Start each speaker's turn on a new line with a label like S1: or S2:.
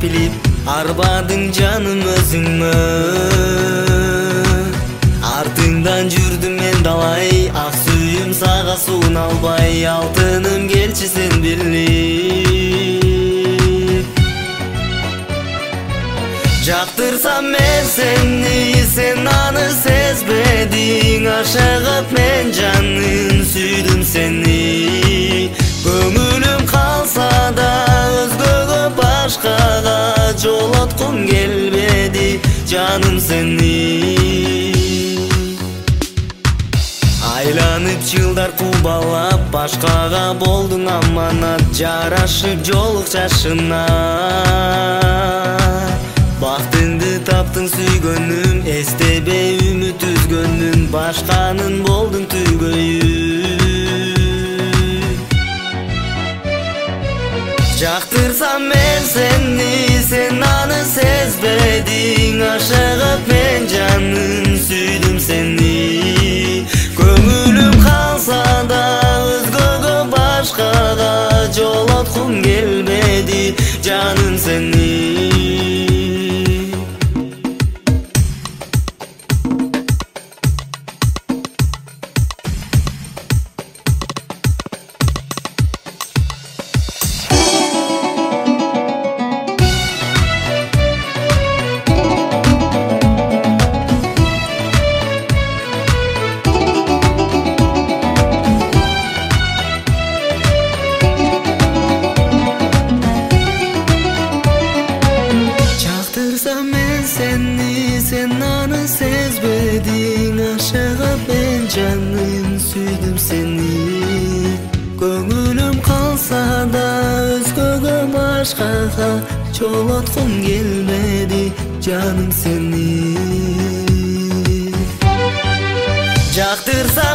S1: билип арбадың жаным өзүңмө. Артыңдан жүрдүм мен далай, ак сүйүм сага суун албай, алтыным келчи сен билип. Жактырсам мен сени, сен аны сезбедиң, ашыгып мен жанын сүйдүм сени. Көңүлүм калса да өзгөгө башкага жолоткум келбеди жаным сени. Айланып жылдар кубалап, башкага болдуң аманат, жарашып жолук жашына. Бактыңды таптың сүйгөнүм, эстебей үмүт үзгөнүм, башканын болдуң түгөйү. Жактырсам мен сени, сен аны сезбедиң, ашыгып мен жанын сүйдүм сени. Көңүлүм калса да өзгөгө башкага жолоткум келбеди жаным сени. Men seni, sen аны сезбедиң, ашыгып мен жаным сүйдүм сени. Көңүлүм калса да өзгөгө башкага жолоткум келбеди жаным сени. Жактырса